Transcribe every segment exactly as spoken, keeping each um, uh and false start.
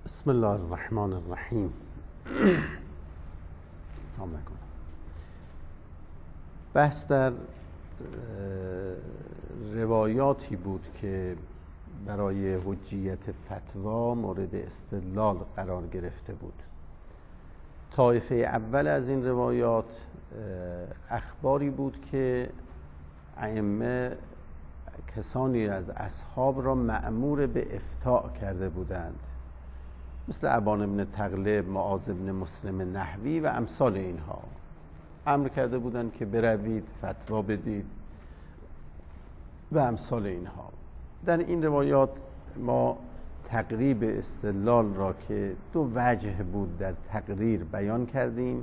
بسم الله الرحمن الرحیم. سلام علیکم. بحث در روایاتی بود که برای حجیت فتوا مورد استدلال قرار گرفته بود. طایفه اول از این روایات اخباری بود که ائمه کسانی از اصحاب را مأمور به افتاء کرده بودند، مثل ابان بن تغلب، معاذ بن مسلم نحوی و امثال اینها. امر کرده بودند که بروید فتوا بدید و امثال اینها. در این روایات ما تقریب استدلال را که دو وجه بود در تقریر بیان کردیم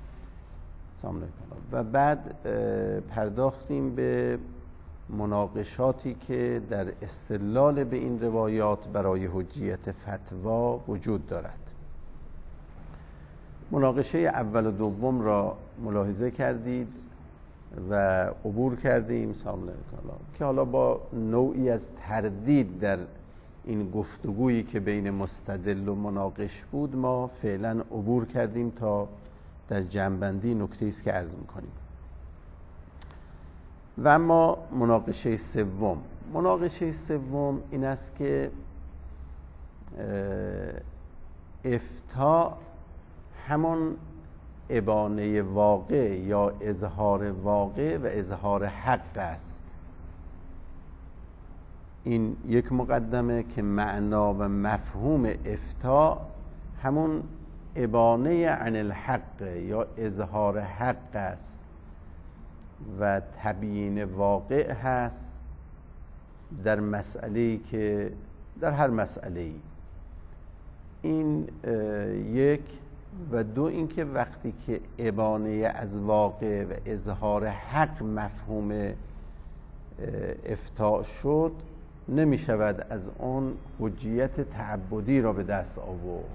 و بعد پرداختیم به مناقشاتی که در استدلال به این روایات برای حجیت فتوا وجود دارد. مناقشه اول و دوم را ملاحظه کردید و عبور کردیم که حالا با نوعی از تردید در این گفتگویی که بین مستدل و مناقش بود ما فعلا عبور کردیم تا در جنبندی نکته‌ای است که عرض می‌کنیم. و اما مناقشه سوم مناقشه سوم این است که افتاء همون ابانه واقع یا اظهار واقع و اظهار حق است. این یک مقدمه که معنا و مفهوم افتاء همون ابانه عن الحق یا اظهار حق است و تبیین واقع هست در مسئله‌ای که در هر مسئله‌ای. این یک و دو اینکه وقتی که ابانه از واقع و اظهار حق مفهوم افتاء شد نمی شود از اون حجیت تعبدی را به دست آورد.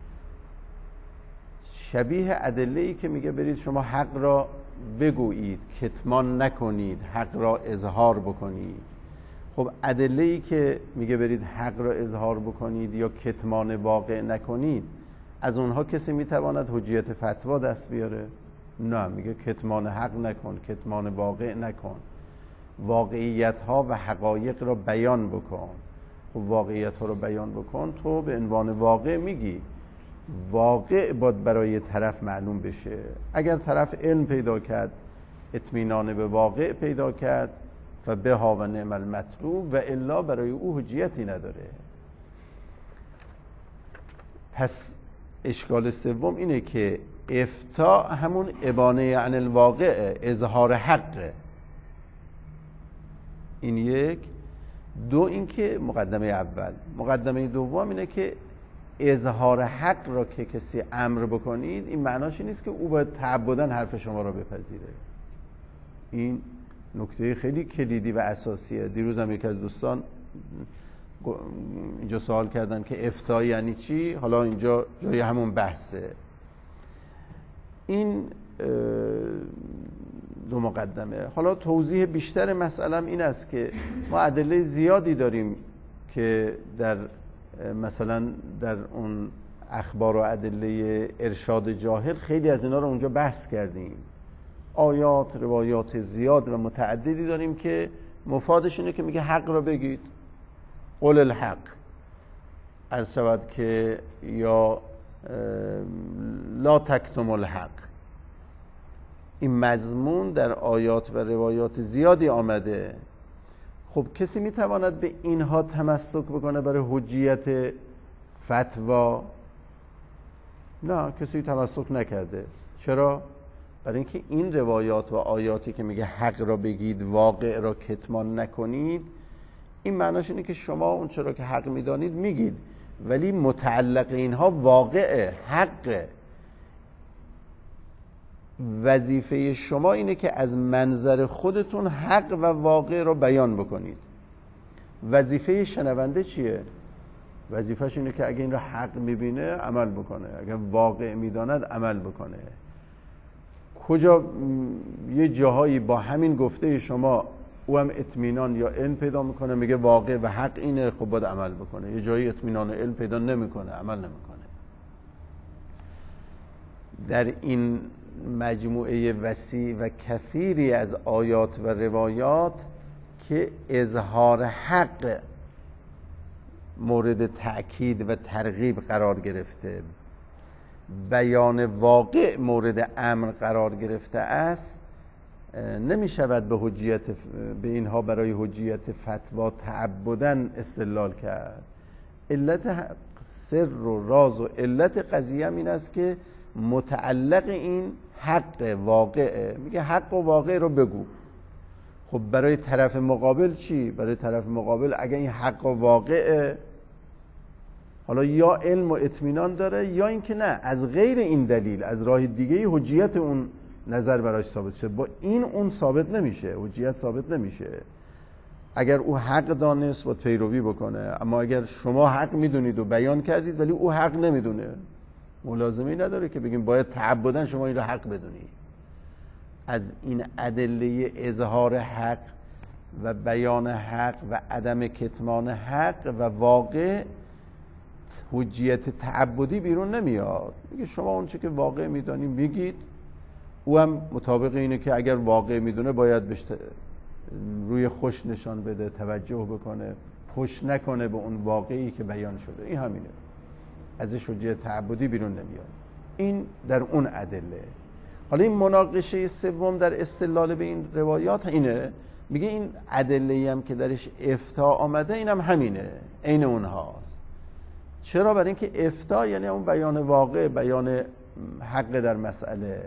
شبیه ادله‌ای که میگه برید شما حق را بگویید، کتمان نکنید، حق را اظهار بکنید. خب ادله‌ای که میگه برید حق را اظهار بکنید یا کتمان واقع نکنید، از اونها کسی میتواند حجیت فتوا دست بیاره؟ نه، میگه کتمان حق نکن، کتمان واقع نکن، واقعیت ها و حقایق را بیان بکن. خب واقعیت ها را بیان بکن، تو به عنوان واقع میگی واقع باید برای طرف معلوم بشه. اگر طرف علم پیدا کرد، اطمینان به واقع پیدا کرد، فبها و نعم المطلوب، و الا برای او حجیتی نداره. پس اشکال سوم اینه که افتاء همون ابانه عن الواقع، اظهار حق. این یک. دو اینکه مقدمه اول مقدمه دوم اینه که اظهار حق را که کسی امر بکنید، این معناش نیست که او باید تعبداً حرف شما را بپذیره. این نکته خیلی کلیدی و اساسیه. دیروز هم یک از دوستان اینجا سوال کردن که افتاء یعنی چی؟ حالا اینجا جای همون بحثه. این دو مقدمه. حالا توضیح بیشتر مسئله این است که ما ادله زیادی داریم که در مثلا در اون اخبار و ادله ارشاد جاهل خیلی از اینا رو اونجا بحث کردیم. آیات، روایات زیاد و متعددی داریم که مفادش اینه که میگه حق را بگید، قول الحق. عرض شود که یا لا تکتم الحق. این مضمون در آیات و روایات زیادی آمده. خب کسی میتواند به اینها تمسک بکنه برای حجیت فتوا؟ نه، کسی تمسک نکرده. چرا؟ برای اینکه این روایات و آیاتی که میگه حق را بگید، واقع را کتمان نکنید، این معناش اینه که شما اون چرا که حق میدانید میگید، ولی متعلق اینها واقعه، حقه. وظیفه شما اینه که از منظر خودتون حق و واقع رو بیان بکنید. وظیفه شنونده چیه؟ وظیفهش اینه که اگه این رو حق میبینه عمل بکنه، اگه واقع میداند عمل بکنه. کجا یه جاهایی با همین گفته شما او هم اطمینان یا علم پیدا میکنه، میگه واقع و حق اینه، خب باید عمل بکنه. یه جایی اطمینان و علم پیدا نمیکنه، عمل نمیکنه. در این مجموعه وسیع و کثیری از آیات و روایات که اظهار حق مورد تأکید و ترغیب قرار گرفته، بیان واقع مورد امر قرار گرفته است، نمی شود به حجیت به اینها برای حجیت فتوا تعبداً استدلال کرد. علت سر و راز و علت قضیه هم این است که متعلق این حق واقعه. میگه حق و واقع رو بگو. خب برای طرف مقابل چی؟ برای طرف مقابل اگه این حق و واقعه، حالا یا علم و اطمینان داره یا اینکه نه، از غیر این دلیل، از راه دیگه حجیت اون نظر براش ثابت شد. با این اون ثابت نمیشه، حجیت ثابت نمیشه. اگر او حق دانست و پیروی بکنه، اما اگر شما حق میدونید و بیان کردید ولی او حق نمیدونه، ملازمه نداره که بگیم باید تعبداً شما این رو حق بدونی. از این ادله اظهار حق و بیان حق و عدم کتمان حق و واقع حجیت تعبدی بیرون نمیاد. میگه شما اون چه که واقع میدونی میگید، او هم مطابق اینه که اگر واقع میدونه باید بهش روی خوش نشان بده، توجه بکنه، پشت نکنه به اون واقعی که بیان شده. این همینه، ازش حجیت تعبدی بیرون نمیاد. این در اون ادله. حالا این مناقشه سوم در استدلال به این روایات اینه، میگه این ادله‌ای هم که درش افتاء آمده اینم هم همینه، عین اونهاست. چرا؟ برای اینکه افتاء یعنی اون بیان واقع، بیان حق در مسئله.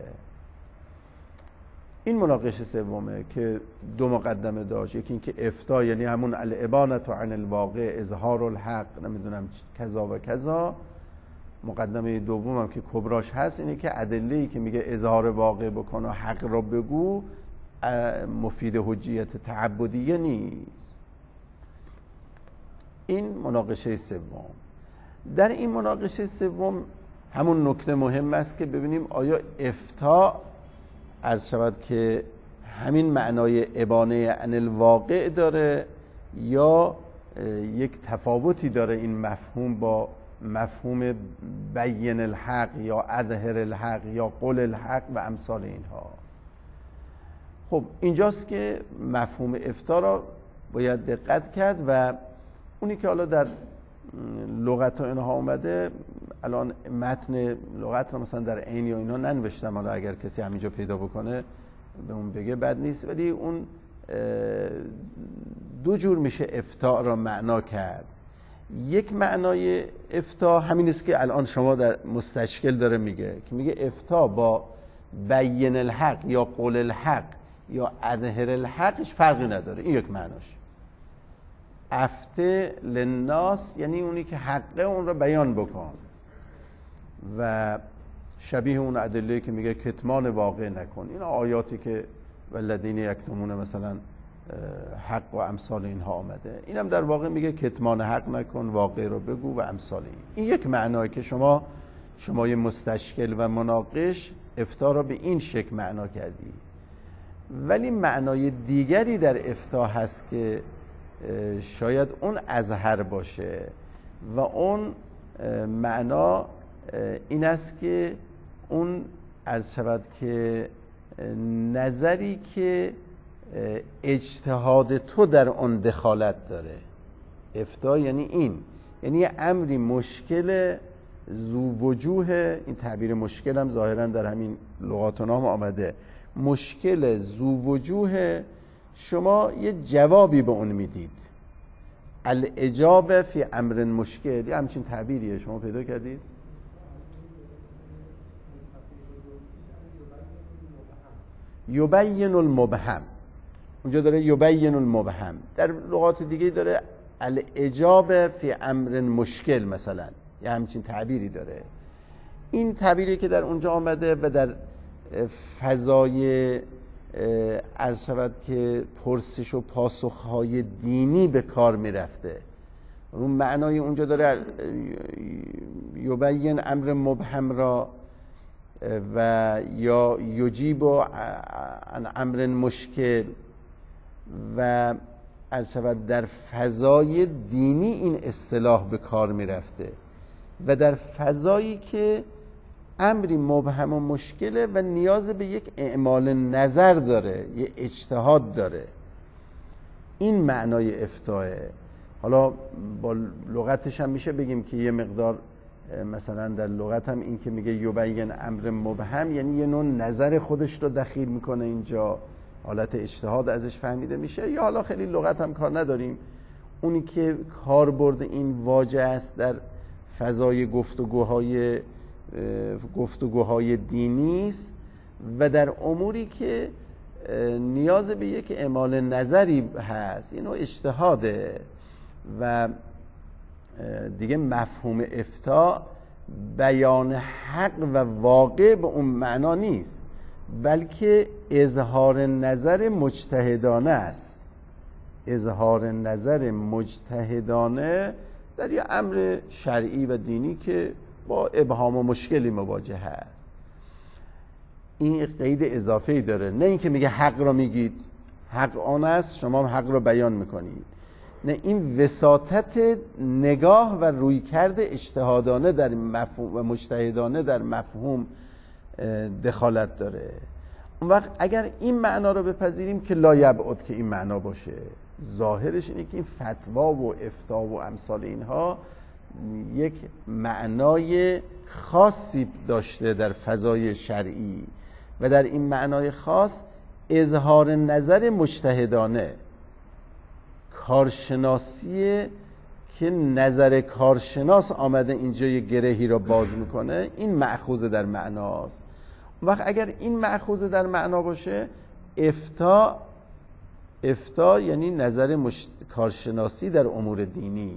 این مناقشه سومه که دو مقدمه داشت. یکی اینکه افتاء یعنی همون الابانة عن الواقع، اظهار الحق، نمیدونم کذا و کذا. مقدمه دوم هم که کبراش هست اینه که ادله‌ای که میگه اظهار واقع بکن و حق را بگو مفید حجیت تعبدیه نیست. این مناقشه سوم. در این مناقشه سوم همون نکته مهم است که ببینیم آیا افتاء عرض شود که همین معنای ابانه عن الواقع داره یا یک تفاوتی داره این مفهوم با مفهوم بین الحق یا اظهر الحق یا قول الحق و امثال اینها. خب اینجاست که مفهوم افتاء را باید دقت کرد و اونی که حالا در لغت و اینها اومده، الان متن لغت را مثلا در عین یا اینها ننوشتم، حالا اگر کسی همینجا پیدا بکنه به اون بگه بد نیست، ولی اون دو جور میشه افتاء را معنا کرد. یک معنای افتاء همین است که الان شما در مستشکل داره میگه، که میگه افتاء با بین الحق یا قول الحق یا اظهر الحقش فرقی نداره. این یک معناش. افته للناس یعنی اونی که حقه اون را بیان بکن، و شبیه اون ادله که میگه کتمان واقع نکن. این آیاتی که والذین یکتمون مثلا حق و امثال اینها آمده، اینم در واقع میگه کتمان حق نکن، واقع رو بگو و امثال این. این یک معنایی که شما شما مستشکل و مناقش افتاء را به این شکل معنا کردی. ولی معنای دیگری در افتاء هست که شاید اون اظهر باشه و اون معنا این است که اون عرض شود که نظری که اجتهاد تو در اون دخالت داره. افتاء یعنی این، یعنی یه امری مشکل ذو وجوه، این تعبیر مشکل هم ظاهرا در همین لغات و نام آمده، مشکل ذو وجوه، شما یه جوابی به اون میدید. الاجابه فی امر مشکل، یه همچین تعبیریه، شما پیدا کردید؟ یبین المبهم، اونجا داره یبین المبهم. در لغات دیگه داره الاجابه فی امر مشکل مثلا، یه همچین تعبیری داره. این تعبیری که در اونجا آمده و در فضای عرض شود که پرسش و پاسخهای دینی به کار میرفته، اون معنای اونجا داره یبین امر مبهم را و یا یجیب عن امر مشکل و عرض در فضای دینی این اصطلاح به کار میرفته و در فضایی که امری مبهم و مشکله و نیاز به یک اعمال نظر داره، یه اجتهاد داره، این معنای افتاء. حالا با لغتش هم میشه بگیم که یه مقدار مثلا در لغت هم این که میگه یبین امر مبهم، یعنی یه نوع نظر خودش رو دخیل میکنه اینجا، حالت اجتهاد ازش فهمیده میشه. یا حالا خیلی لغت هم کار نداریم، اونی که کاربرد این واژه است در فضای گفتگوهای گفتگوهای دینی است و در اموری که نیاز به یک اعمال نظری هست، این نوع اجتهاده. و دیگه مفهوم افتاء بیان حق و واقع به اون معنا نیست، بلکه اظهار نظر مجتهدانه است، اظهار نظر مجتهدانه در یه امر شرعی و دینی که با ابهام و مشکلی مواجه هست. این قید اضافه‌ای داره، نه اینکه میگه حق را میگید، حق آن است، شما حق را بیان میکنید. نه، این وساطت نگاه و رویکرد اجتهادانه در مفهوم و مجتهدانه در مفهوم دخالت داره. اون وقت اگر این معنا رو بپذیریم که لا یبعد که این معنا باشه، ظاهرش اینه که این فتوا و افتاء و امثال اینها یک معنای خاصی داشته در فضای شرعی و در این معنای خاص اظهار نظر مجتهدانه، کارشناسیه که نظر کارشناس آمده اینجا یه گرهی را باز میکنه، این مأخوذ در معناست. اون وقت اگر این مأخوذ در معنا باشه، افتاء افتاء یعنی نظر مجت... کارشناسی در امور دینی،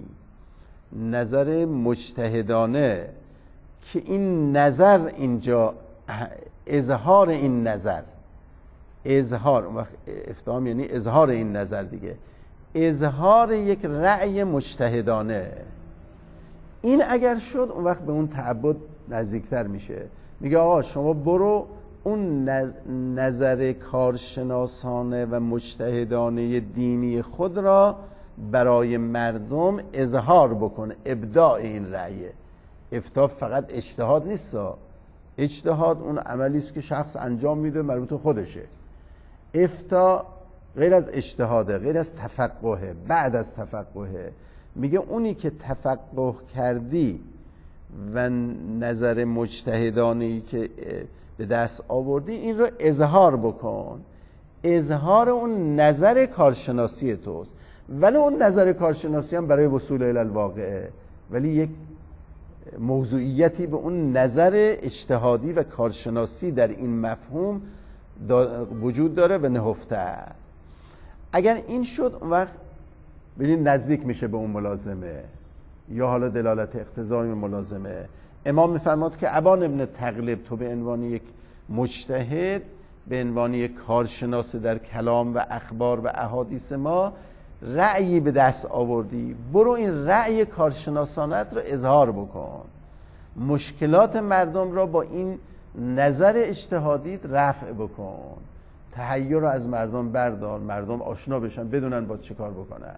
نظر مجتهدانه که این نظر اینجا اظهار این نظر، اظهار اون وقت افتاء یعنی اظهار این نظر دیگه، اظهار یک رأی مجتهدانه. این اگر شد اون وقت به اون تعبد نزدیکتر میشه. میگه آقا شما برو اون نظر کارشناسانه و مجتهدانه دینی خود را برای مردم اظهار بکنه، ابداع این رأیه. افتاء فقط اجتهاد نیست، اجتهاد اون عملی است که شخص انجام میده مربوط خودشه. افتاء غیر از اجتهاده، غیر از تفقهه، بعد از تفقهه. میگه اونی که تفقه کردی و نظر مجتهدانه‌ای که به دست آوردی این رو اظهار بکن. اظهار اون نظر کارشناسی توست، ولی اون نظر کارشناسی هم برای وصول الی الواقعه، ولی یک موضوعیتی به اون نظر اجتهادی و کارشناسی در این مفهوم وجود داره و نهفته است. اگر این شد اون وقت ببینید نزدیک میشه به اون ملازمه یا حالا دلالت اقتضای ملازمه. امام میفرماد که ابان ابن تغلب، تو به عنوان یک مجتهد، به عنوان یک کارشناس در کلام و اخبار و احادیث ما رأیی به دست آوردی، برو این رأی کارشناسانت رو اظهار بکن، مشکلات مردم را با این نظر اجتهادی رفع بکن، تحیر رو از مردم بردار، مردم آشنا بشن، بدونن با چه کار بکنن.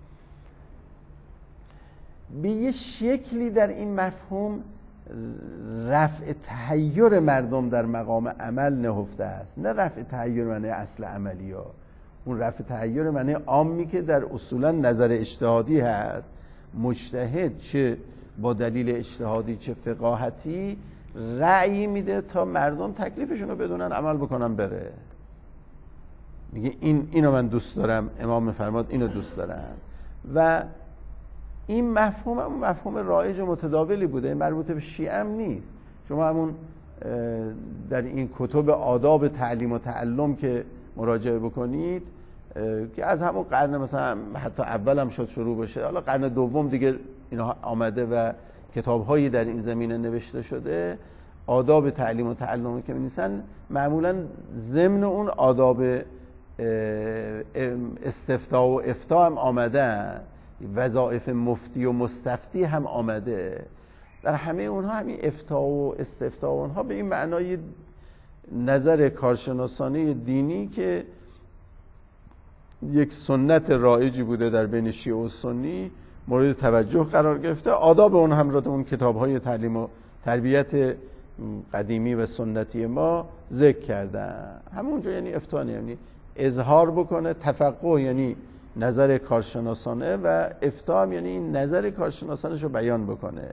به یه شکلی در این مفهوم رفع تحیر مردم در مقام عمل نهفته است، نه رفع تحیر معنی اصل عملی ها، اون رفع تحیر معنی عامی که در اصولا نظر اجتهادی هست. مجتهد چه با دلیل اجتهادی چه فقاهتی رأی میده تا مردم تکلیفشون رو بدونن، عمل بکنن بره. میگه این اینو من دوست دارم، امام میفرماد اینو دوست دارم. و این مفهوم هم مفهوم رایج و متداولی بوده، این مربوط به شیعه هم نیست. شما همون در این کتب آداب تعلیم و تعلم که مراجعه بکنید که از همون قرن مثلا حتی اول هم شد شروع بشه، حالا قرن دوم دیگه اینا آمده و کتاب‌هایی در این زمینه نوشته شده، آداب تعلیم و تعلمی که می‌نویسن معمولاً ضمن اون آداب استفتاء و افتاء هم آمده، وظایف مفتی و مستفتی هم آمده. در همه اونها همین افتاء و استفتاء اونها به این معنای نظر کارشناسانه دینی که یک سنت رایجی بوده در بین شیعه و سنی مورد توجه قرار گرفته. آداب اون هم را در اون کتاب‌های تعلیم و تربیت قدیمی و سنتی ما ذکر کردن. همونجا یعنی افتاء، یعنی اظهار بکنه، تفقه یعنی نظر کارشناسانه و افتاء یعنی این نظر کارشناسانش رو بیان بکنه.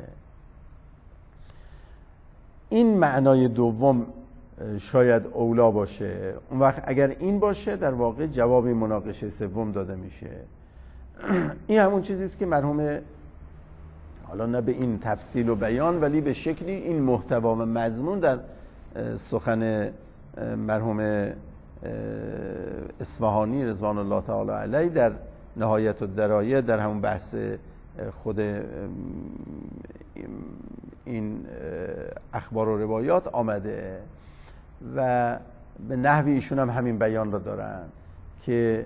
این معنای دوم شاید اولا باشه. اون وقت اگر این باشه در واقع جواب مناقشه سوم داده میشه. این همون چیزی است که مرحوم، حالا نه به این تفصیل و بیان ولی به شکلی این محتوا و مضمون در سخن مرحوم اصفهانی رضوان الله تعالی علیه در نهایت الدرایه در همون بحث خود این اخبار و روایات آمده و به نحوی ایشون هم همین بیان را دارن که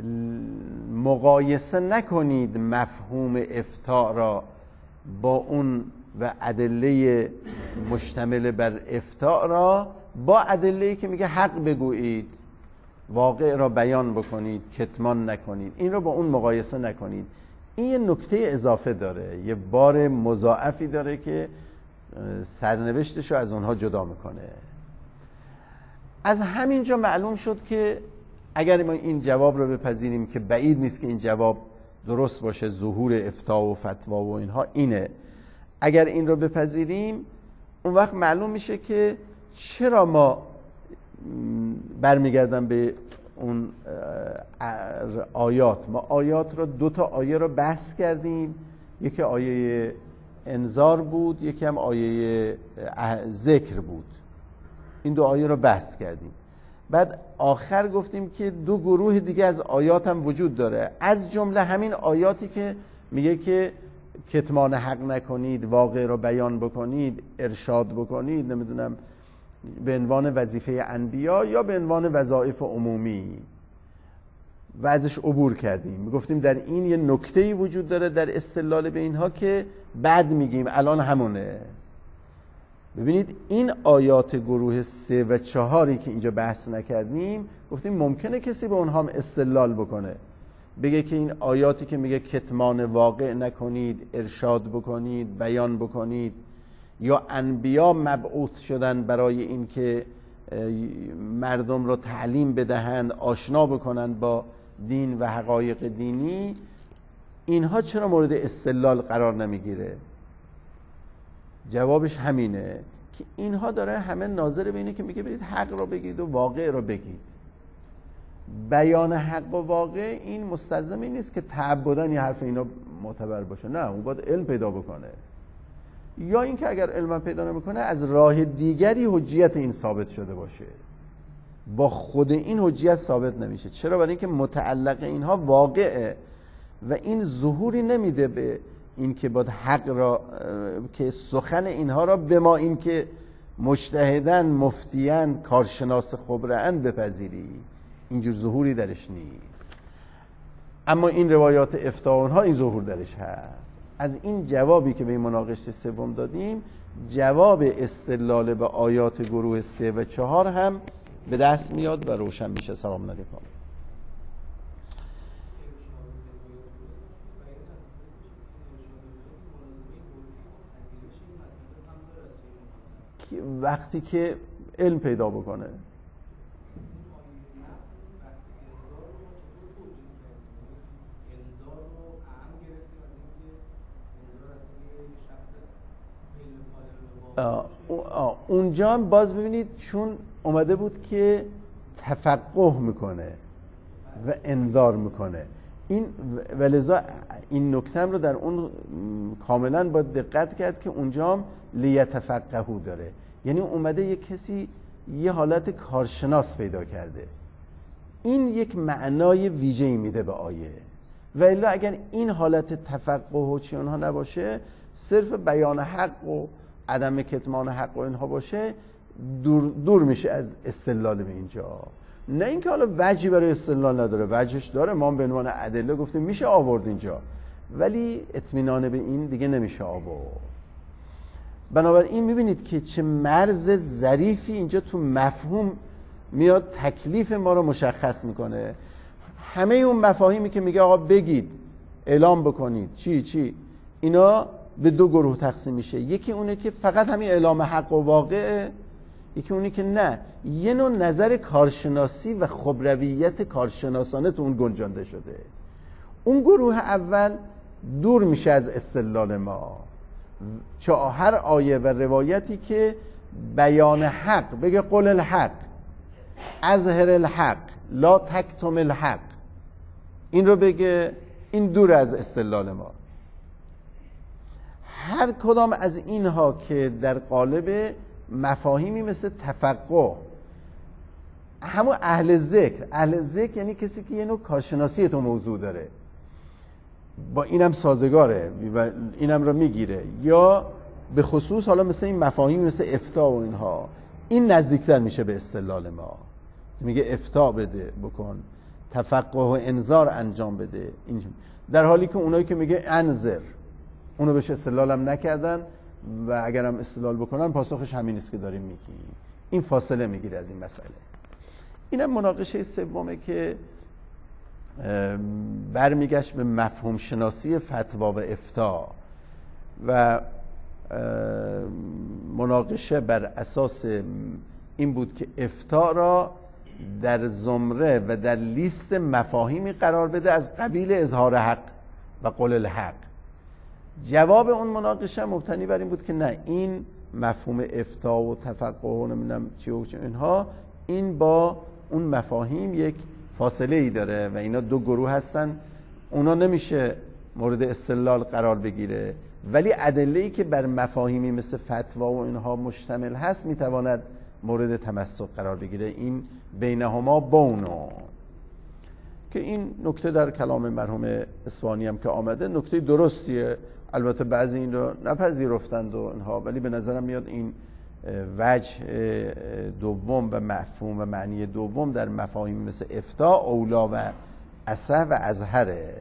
مقایسه نکنید مفهوم افتاء را با اون و ادله مشتمل بر افتاء را با ادله‌ای که میگه حق بگویید، واقع را بیان بکنید، کتمان نکنید. این را با اون مقایسه نکنید. این یه نکته اضافه داره، یه بار مضاعفی داره که سرنوشتش رو از اونها جدا میکنه. از همینجا معلوم شد که اگر ما این جواب رو بپذیریم که بعید نیست که این جواب درست باشه، ظهور افتاء و فتوا و اینها اینه، اگر این رو بپذیریم اون وقت معلوم میشه که چرا ما برمیگردم به اون آیات. ما آیات رو دو تا آیه رو بحث کردیم، یکی آیه انذار بود، یکی هم آیه ذکر بود. این دو آیه رو بحث کردیم. بعد آخر گفتیم که دو گروه دیگه از آیات هم وجود داره، از جمله همین آیاتی که میگه که کتمان حق نکنید، واقع رو بیان بکنید، ارشاد بکنید، نمیدونم به عنوان وظیفه انبیا یا به عنوان وظایف عمومی و ازش عبور کردیم. گفتیم در این یه نکته‌ای وجود داره در استدلال به اینها که بعد میگیم الان همونه. ببینید این آیات گروه سه و چهاری که اینجا بحث نکردیم، گفتیم ممکنه کسی به اونها هم استدلال بکنه، بگه که این آیاتی که میگه کتمان واقع نکنید، ارشاد بکنید، بیان بکنید، یا انبیا مبعوث شدن برای این که مردم رو تعلیم بدهند، آشنا بکنند با دین و حقایق دینی، اینها چرا مورد استدلال قرار نمیگیره؟ جوابش همینه که اینها داره همه ناظر به اینه که میگه برید حق رو بگید و واقع رو بگید. بیان حق و واقع این مستلزم این نیست که تعبداً یه حرف اینا معتبر باشه، نه، اون باید علم پیدا بکنه، یا اینکه اگر علم پیدا نمیکنه از راه دیگری حجیت این ثابت شده باشه. با خود این حجیت ثابت نمیشه. چرا؟ برای اینکه متعلق اینها واقعه و این ظهوری نمیده به این که باید حق را، که سخن اینها را به ما این که مجتهدن، مفتیان، کارشناس خبره‌اند بپذیری. اینجور ظهوری درش نیست. اما این روایات افتاء اونها این ظهور درش هست. از این جوابی که به این مناقشه سوم دادیم، جواب استدلال به آیات گروه سه و چهار هم به دست میاد و روشن میشه. سلام علیکم. وقتی که علم پیدا بکنه. اونجا هم باز ببینید چون اومده بود که تفقه میکنه و انذار میکنه، این ولذا این نکته رو در اون کاملا با دقت کرد که اونجا هم لیتفقهو داره، یعنی اومده یک کسی یه حالت کارشناس پیدا کرده. این یک معنای ویژه‌ای میده به آیه. و الا اگر این حالت تفقه و چی اونها نباشه، صرف بیان حق و عدم کتمان حق و اینها باشه، دور, دور میشه از استدلال به اینجا. نه اینکه حالا وجهی برای استدلال نداره، وجهش داره، ما به عنوان ادله گفتیم میشه آورد اینجا، ولی اطمینان به این دیگه نمیشه آورد. بنابراین میبینید که چه مرز ظریفی اینجا تو مفهوم میاد، تکلیف ما رو مشخص میکنه. همه اون مفاهیمی که میگه آقا بگید اعلام بکنید چی چی اینا به دو گروه تقسیم میشه. یکی اونه که فقط همین اعلام حق و واقعه، یکی اونی که نه یه نوع نظر کارشناسی و خبرویت کارشناسانه تو اون گنجانده شده. اون گروه اول دور میشه از استدلال ما، چه هر آیه و روایتی که بیان حق بگه قل الحق اظهر الحق لا تکتم الحق این رو بگه، این دور از استدلال ما. هر کدام از اینها که در قالب مفاهیمی مثل تفقه، همون اهل ذکر، اهل ذکر یعنی کسی که یه نوع کارشناسی تو موضوع داره، با اینم سازگاره و اینم رو میگیره، یا به خصوص حالا مثل این مفاهیم مثل افتاء و اینها، این نزدیکتر میشه به استدلال ما. میگه افتاء بده بکن، تفقه و انذار انجام بده، این در حالی که اونایی که میگه انذر اونو بهش استدلال هم نکردن و اگر هم استدلال بکنن پاسخش همین است که داریم میگیم. این فاصله میگیره از این مسئله. اینم مناقشه سومه که برمیگشت به مفهوم شناسی فتوا و افتاء و مناقشه بر اساس این بود که افتاء را در زمره و در لیست مفاهیمی قرار بده از قبیل اظهار حق و قول الحق. جواب اون مناقشه مبتنی بر این بود که نه، این مفهوم افتاء و تفقه و نمیدونم چی و چی اینها، این با اون مفاهیم یک فاصله ای داره و اینا دو گروه هستن، اونا نمیشه مورد استدلال قرار بگیره، ولی ادله‌ای که بر مفاهیمی مثل فتوا و اینها مشتمل هست میتواند مورد تمسک قرار بگیره. این بینهما بونو که این نکته در کلام مرحوم اصفهانی هم که آمده نکته درستیه. البته بعضی این رو نپذیرفتند و اینها، ولی به نظرم میاد این وجه دوم و مفهوم و معنی دوم در مفاهیم مثل افتاء اولا و اصح و اظهره.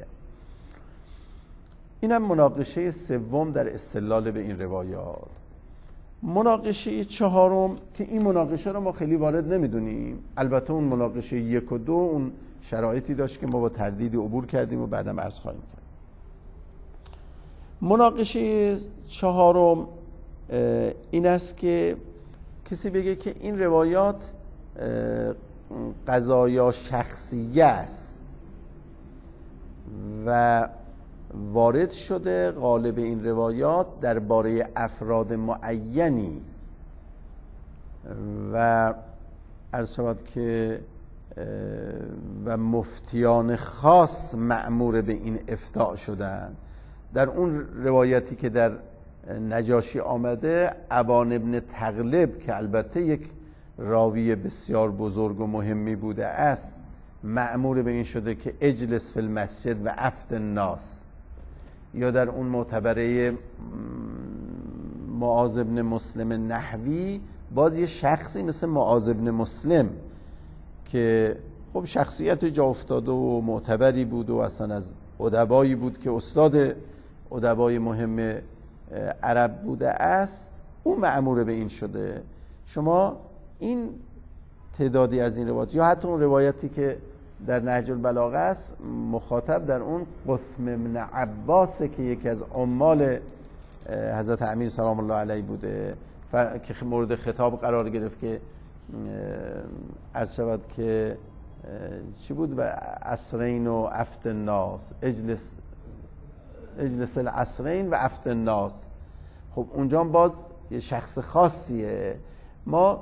اینم مناقشه سوم در استدلال به این روایات. مناقشه چهارم که این مناقشه رو ما خیلی وارد نمیدونیم، البته اون مناقشه یک و دو اون شرایطی داشت که ما با تردیدی عبور کردیم و بعدم عرض خواهیم کرد. مناقشه چهارم این است که کسی بگه که این روایات قضایا شخصیه است و وارد شده غالب این روایات درباره افراد معینی و عرض شود که و مفتیان خاص مأمور به این افتاء شدن. در اون روایتی که در نجاشی آمده، ابان ابن تغلب که البته یک راوی بسیار بزرگ و مهمی بوده است، مأمور به این شده که اجلس فی المسجد و افت الناس. یا در اون معتبره معاذ ابن مسلم نحوی باز یه شخصی مثل معاذ ابن مسلم که خب شخصیت جا افتاده و معتبری بود و اصلا از ادبایی بود که استاد ادبای مهم عرب بوده است، اون مأمور به این شده. شما این تعدادی از این روایات یا حتی اون روایتی که در نهج البلاغه است، مخاطب در اون قثم ابن عباس که یکی از عمال حضرت امیر سلام الله علیه بوده که مورد خطاب قرار گرفت که عرض شود که چی بود و عصرین و افت الناس، اجلس اجلس العصرین و افت الناس. خب اونجا باز یه شخص خاصیه. ما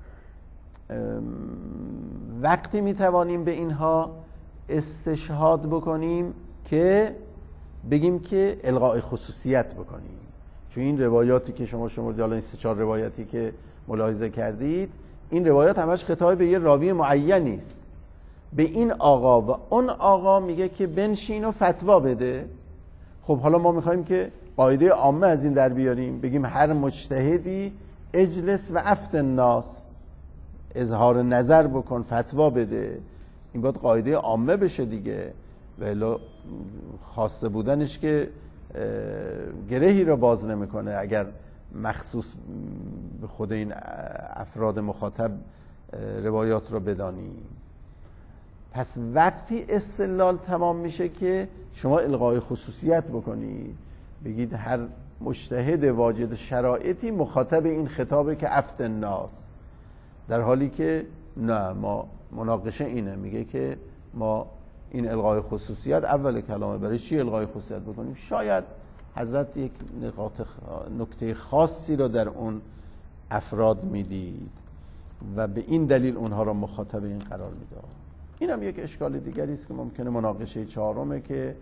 وقتی میتوانیم به اینها استشهاد بکنیم که بگیم که الغاء خصوصیت بکنیم، چون این روایاتی که شما شما حالا این سه چهار روایتی که ملاحظه کردید، این روایات همش خطاب به یه راوی معینی است، به این آقا و اون آقا میگه که بنشین و فتوا بده. خب حالا ما میخوایم که قاعده عامه از این در بیاریم، بگیم هر مجتهدی اجلس و افت الناس، اظهار نظر بکن، فتوا بده. این باید قاعده عامه بشه دیگه، ولی خاصه بودنش که گرهی رو باز نمیکنه اگر مخصوص به خود این افراد مخاطب روایات رو بدانیم. پس وقتی استدلال تمام میشه که شما الغای خصوصیت بکنید، بگید هر مجتهد واجد شرایطی مخاطب این خطابه که افتن الناس، در حالی که نه، ما مناقشه اینه، میگه که ما این الغای خصوصیت اول کلامه، برای چی الغای خصوصیت بکنیم؟ شاید حضرت یک نقاط نکته خاصی رو در اون افراد میدید و به این دلیل اونها رو مخاطب این قرار میداد. این هم یک اشکال دیگری است که ممکنه مناقشه چهارمه که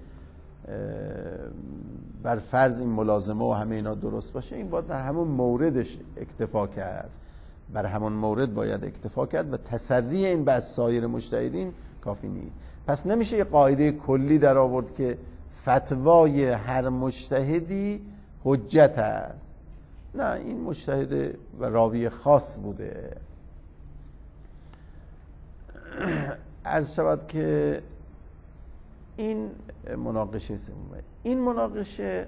بر فرض این ملازمه و همه اینا درست باشه، این باید در همون موردش اکتفا کرد، بر همون مورد باید اکتفا کرد و تسری این بس سایر مجتهدین کافی نیست. پس نمیشه یه قاعده کلی در آورد که فتوای هر مجتهدی حجت است. نه، این مجتهد و راوی خاص بوده. عرض شود که این مناقشه سومه. این مناقشه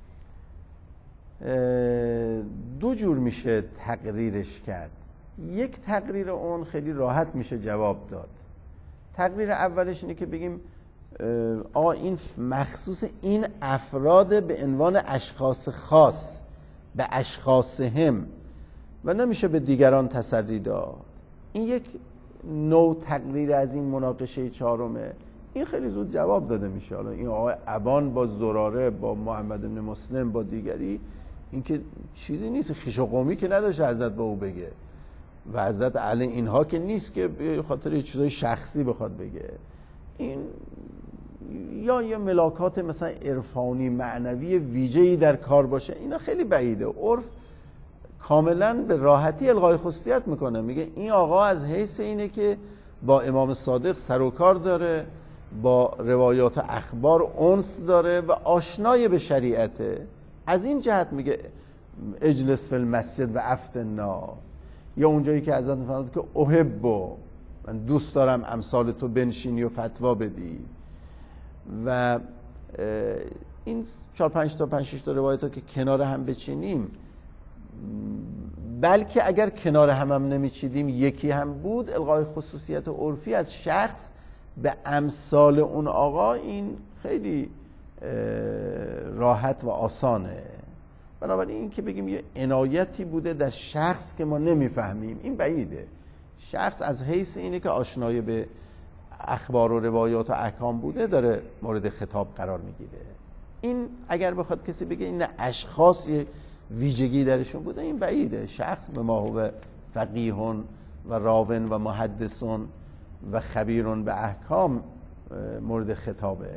دو جور میشه تقریرش کرد. یک تقریر اون خیلی راحت میشه جواب داد. تقریر اولش اینه که بگیم آقا این مخصوص این افراد به عنوان اشخاص خاص، به اشخاصهم، و نمیشه به دیگران تسری داد. این یک نوع تقریر از این مناقشه چهارمه. این خیلی زود جواب داده میشه. حالا این آقای ابان با زراره، با محمد بن مسلم، با دیگری، این که چیزی نیست، خویش و قومی که نداشته حضرت به او بگه و حضرت علی اینها که نیست که به خاطر یه چیزای شخصی بخواد بگه. این یا یه ملاکات مثلا عرفانی معنوی ویژه‌ای در کار باشه، اینا خیلی بعیده. عرف کاملا به راحتی الغای خصوصیت میکنه، میگه این آقا از حیث اینه که با امام صادق سر و کار داره، با روایات اخبار انس داره و آشنای به شریعته، از این جهت میگه اجلس فی المسجد و افت الناس. یا اونجایی که حضرت میفرماد که احبو، من دوست دارم امثال تو بنشینی و فتوا بدی. و این چهار پنج تا پنج شش تا روایت ها که کنار هم بچینیم، بلکه اگر کنار هم هم نمیچیدیم یکی هم بود، الغای خصوصیت عرفی از شخص به امثال اون آقا این خیلی راحت و آسانه. بنابراین این که بگیم یه عنایتی بوده در شخص که ما نمیفهمیم، این بعیده. شخص از حیث اینه که آشنای به اخبار و روایات و احکام بوده داره مورد خطاب قرار میگیره. این اگر بخواد کسی بگه این اشخاص یه ویژگی درشون بوده، این بعیده. شخص به ما هو فقیهون و راون و محدثون و خبیرون به احکام مورد خطابه.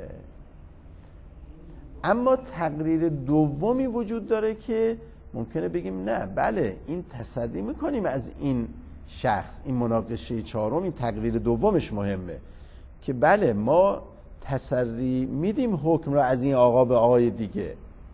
اما تقریر دومی وجود داره که ممکنه بگیم نه، بله این تسری میکنیم از این شخص. این مناقشه چهارم، این تقریر دومش مهمه که بله ما تسری میدیم حکم را از این آقا به آقای دیگه،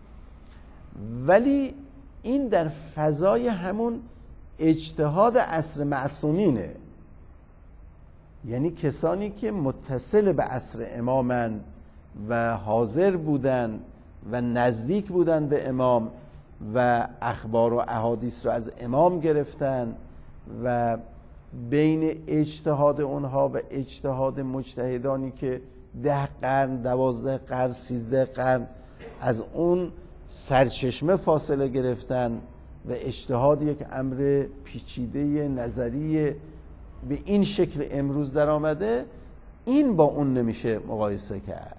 ولی این در فضای همون اجتهاد عصر معصومینه، یعنی کسانی که متصل به عصر امامند و حاضر بودن و نزدیک بودن به امام و اخبار و احادیث رو از امام گرفتن و بین اجتهاد اونها و اجتهاد مجتهدانی که ده قرن، دوازده قرن، سیزده قرن از اون سرچشمه فاصله گرفتن و اجتهاد یک امر پیچیده نظری به این شکل امروز در آمده، این با اون نمیشه مقایسه کرد.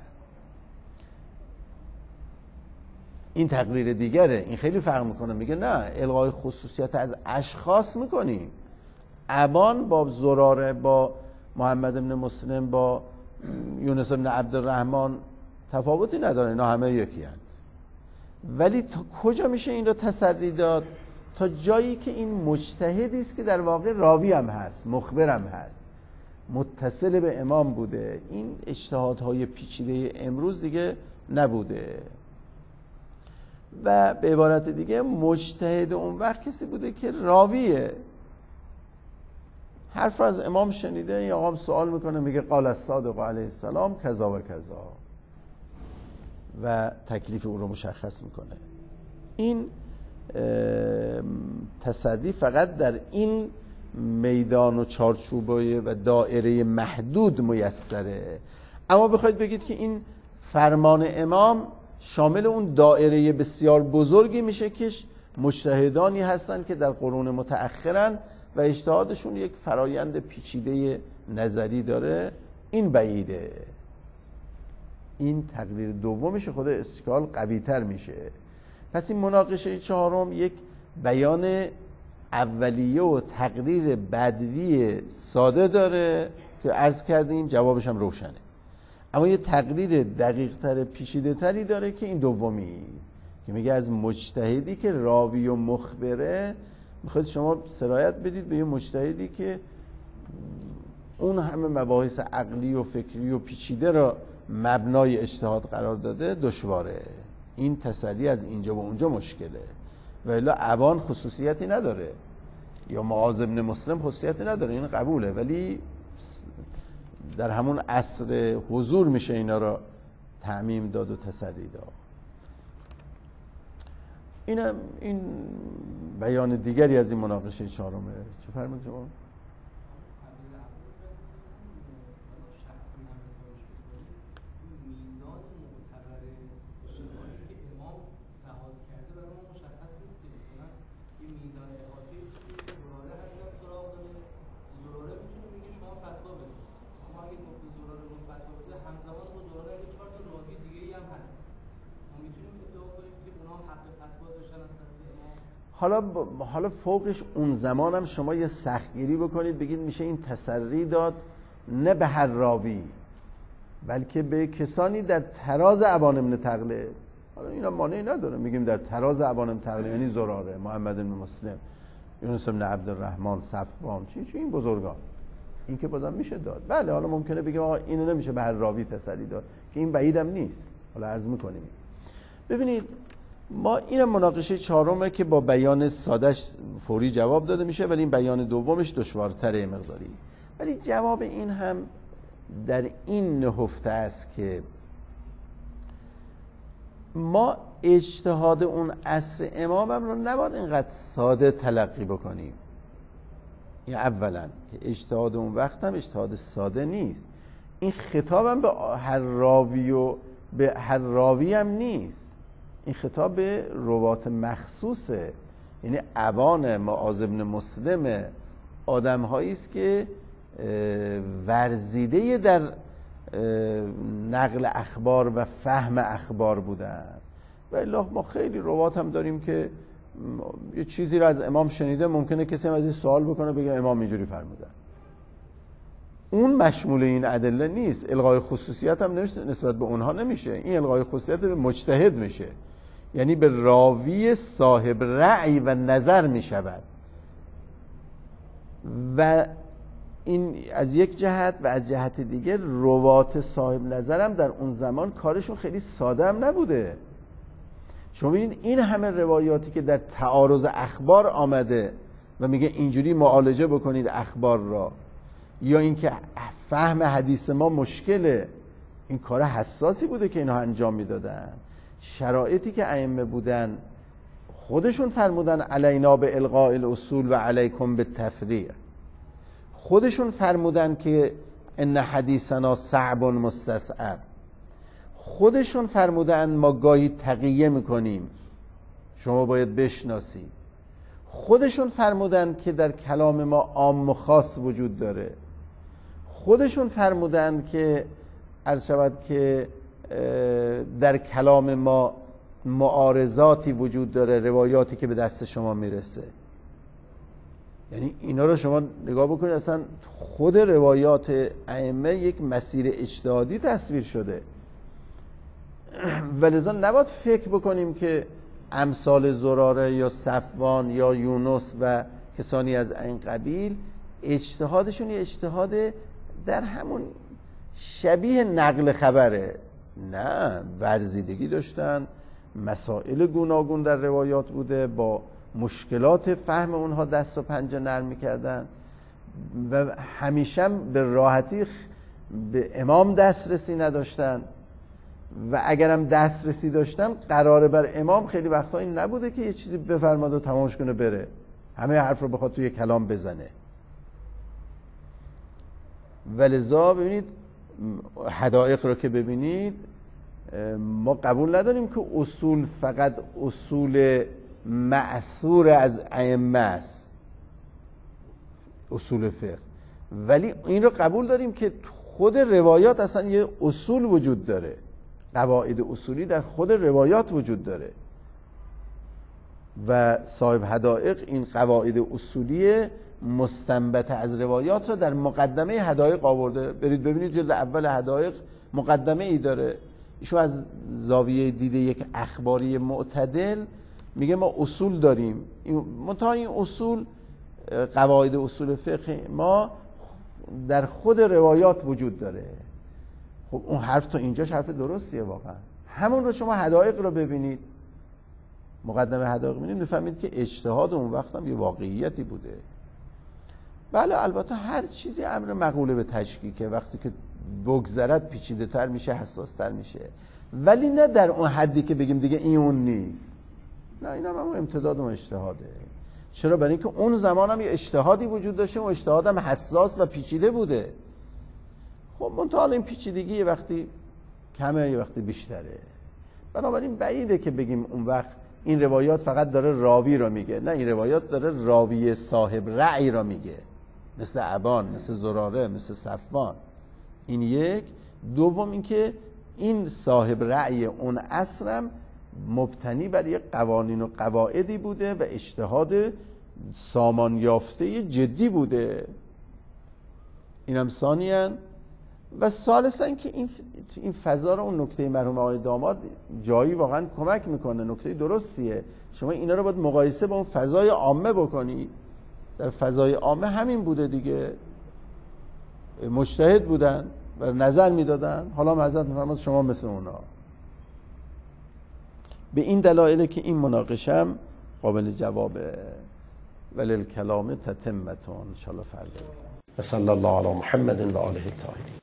این تقریر دیگره، این خیلی فرق میکنه. میگه نه، الغای خصوصیت از اشخاص میکنیم. ابان با زراره، با محمد بن مسلم، با یونس بن عبدالرحمن تفاوتی نداره، اینا همه یکی هست. ولی تا کجا میشه این رو تسری داد؟ تا جایی که این مجتهدی است که در واقع راوی هم هست، مخبر هم هست، متصل به امام بوده. این اجتهادهای پیچیده امروز دیگه نبوده. و به عبارت دیگه مجتهد اون وقت کسی بوده که راویه، حرف از امام شنیده، یا آقام سوال میکنه میگه قال الصادق علیه السلام کذا و کذا و تکلیف او رو مشخص میکنه. این تسری فقط در این میدان و چارچوبای و دایره محدود میسره. اما بخواید بگید که این فرمان امام شامل اون دایره بسیار بزرگی میشه که مجتهدانی هستن که در قرون متأخرن و اجتهادشون یک فرایند پیچیده نظری داره، این بعیده. این تقریر دومش خود اشکال قوی تر میشه. پس این مناقشه چهارم یک بیان اولیه و تقریر بدوی ساده داره که عرض کردیم جوابش هم روشنه، اما یه تقریر دقیق تر پیچیده تری داره که این دومی که میگه از مجتهدی که راوی و مخبره میخواید شما سرایت بدید به یه مجتهدی که اون همه مباحث عقلی و فکری و پیچیده را مبنای اجتهاد قرار داده، دشواره. این تسری از اینجا و اونجا مشکله. و الا ابان خصوصیتی نداره یا معاذ بن مسلم خصوصیتی نداره، این قبوله، ولی در همون عصر حضور میشه اینا را تعمیم داد و تسری داد. اینم این بیان دیگری از این مناقشه چهارمه. چه فرمایید شما؟ حالا حالا فوقش اون زمان هم شما یه سختگیری بکنید بگید میشه این تسری داد نه به هر راوی بلکه به کسانی در تراز ابان بن تغلب. حالا اینا مانعی نداره میگیم در تراز ابان بن تغلب، یعنی زراره، محمد بن مسلم، یونس بن عبدالرحمن، صفوان، چی چی این بزرگان، این که بازم میشه داد. بله حالا ممکنه بگیم آقا اینو نمیشه به هر راوی تسری داد که این بعیدم نیست. حالا عرض میکنیم ببینید ما این مناقشه چهارمه که با بیان سادهش فوری جواب داده میشه، ولی این بیان دومش دشوارتره مقداری. ولی جواب این هم در این نهفته است که ما اجتهاد اون عصر امامم رو نباید اینقدر ساده تلقی بکنیم. این اولا که اجتهاد اون وقت هم اجتهاد ساده نیست. این خطابم به هر راوی و به هر راوی هم نیست، این خطاب به روات مخصوصه، یعنی ابان معاذ بن مسلم آدم هایی است که ورزیده در نقل اخبار و فهم اخبار بودن. و الا ما خیلی روات هم داریم که یه چیزی رو از امام شنیده، ممکنه کسی هم از این سوال بکنه بگه امام اینجوری فرمودن. اون مشمول این ادله نیست. الغای خصوصیت هم نسبت به اونها نمیشه، این الغای خصوصیت به مجتهد میشه، یعنی به راوی صاحب رأی و نظر میشود. و این از یک جهت و از جهت دیگه روات صاحب نظرم در اون زمان کارشون خیلی ساده هم نبوده. شما ببینید این همه روایاتی که در تعارض اخبار آمده و میگه اینجوری معالجه بکنید اخبار را، یا اینکه فهم حدیث ما مشکله، این کار حساسی بوده که اینها انجام میدادن. شرایطی که ائمه بودن خودشون فرمودن علینا به الغاء الاصول و علیکم به تفریع، خودشون فرمودن که ان حدیثنا صعب مستصعب، خودشون فرمودن ما گاهی تقیه میکنیم شما باید بشناسید، خودشون فرمودن که در کلام ما عام و خاص وجود داره، خودشون فرمودن که عرض شود که در کلام ما معارضاتی وجود داره، روایاتی که به دست شما میرسه. یعنی اینا رو شما نگاه بکنید، اصلا خود روایات ائمه یک مسیر اجتهادی تصویر شده. ولذا نباید فکر بکنیم که امثال زراره یا صفوان یا یونس و کسانی از این قبیل اجتهادشون یه اجتهاد در همون شبیه نقل خبره. نه، ورزیدگی داشتن، مسائل گوناگون در روایات بوده، با مشکلات فهم اونها دست و پنجه نرم میکردن و همیشه به راحتی به امام دسترسی نداشتن و اگرم دسترسی داشتن قراره بر امام خیلی وقتا این نبوده که یه چیزی بفرماد و تمامش کنه بره، همه حرف رو بخواد توی کلام بزنه. ولذا ببینید حدائق رو که ببینید ما قبول نداریم که اصول فقط اصول مأثور از ائمه است، اصول فقه، ولی این رو قبول داریم که خود روایات اصلا یه اصول وجود داره، قواعد اصولی در خود روایات وجود داره و صاحب حدائق این قواعد اصولی مستنبط از روایات رو در مقدمه حدائق آورده. برید ببینید جلد اول حدائق مقدمه ای داره. ایشون از زاویه دیده یک اخباری معتدل میگه ما اصول داریم، منتها این اصول قواعد اصول فقه ما در خود روایات وجود داره. خب اون حرف تا اینجاش حرف درستیه واقعا. همون رو شما حدائق رو ببینید، مقدمه حدائق ببینید میفهمید که اجتهاد اون وقت هم یه واقعیتی بوده. بله البته هر چیزی امر مقوله به تشکیکه، وقتی که بگذرد پیچیده تر میشه، حساس تر میشه، ولی نه در اون حدی که بگیم دیگه این اون نیست. نه این هم همون امتداد اون اجتهاده. چرا؟ برای اینکه اون زمان هم یه اجتهادی وجود داشته و اجتهاد هم حساس و پیچیده بوده. خب منتها این پیچیدگی یه وقتی کمه یه وقتی بیشتره، بنابراین بعیده که بگیم اون وقت این روایات فقط داره راوی را میگه. نه، این روایات داره راوی صاحب رأی را میگه، مثل ابان، مثل زراره، مثل صفوان. این یک. دوم اینکه این صاحب رأی اون عصرم مبتنی بر یک قوانین و قواعدی بوده و اجتهاد سامان یافته جدی بوده. اینم ثانیاً. و ثالثاً که این این فضا رو، اون نکته مرحوم آقای داماد جایی واقعا کمک میکنه، نکته درستیه. شما اینا رو باید مقایسه با اون فضای عامه بکنی. در فضای عامه همین بوده دیگه، مجتهد بودن و نظر میدادن، حالا حضرت میفرماد شما مثل اونا. به این دلایل که این مناقشه قابل جوابه. وللکلام تتمتون. ان شاء الله فردا. صلی الله علی محمد و آله الطاهرین.